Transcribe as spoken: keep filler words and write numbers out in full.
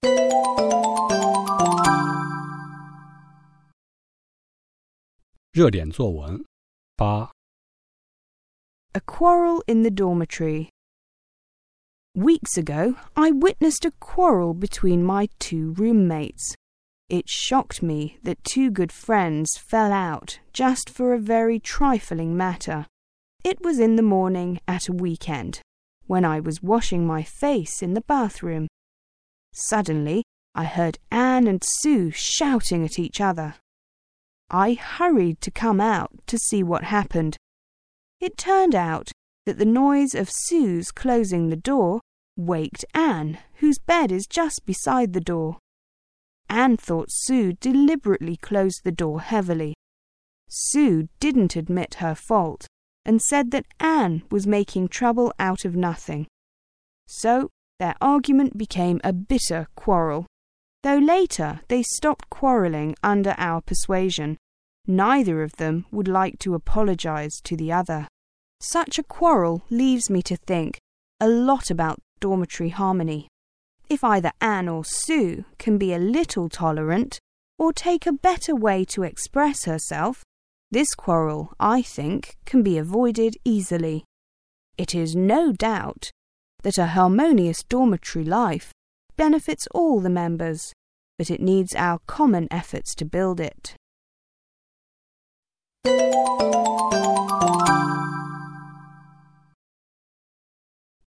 热点作文八 A quarrel in the dormitory. Weeks ago, I witnessed a quarrel between my two roommates. It shocked me that two good friends fell out just for a very trifling matter. It was in the morning at a weekend, when I was washing my face in the bathroom. Suddenly, I heard Anne and Sue shouting at each other. I hurried to come out to see what happened. It turned out that the noise of Sue's closing the door waked Anne, whose bed is just beside the door. Anne thought Sue deliberately closed the door heavily. Sue didn't admit her fault and said that Anne was making trouble out of nothing. So their argument became a bitter quarrel. Though later they stopped quarrelling under our persuasion, neither of them would like to apologize to the other. Such a quarrel leaves me to think a lot about dormitory harmony. If either Anne or Sue can be a little tolerant or take a better way to express herself, this quarrel, I think, can be avoided easily. It is no doubt that a harmonious dormitory life benefits all the members, but it needs our common efforts to build it.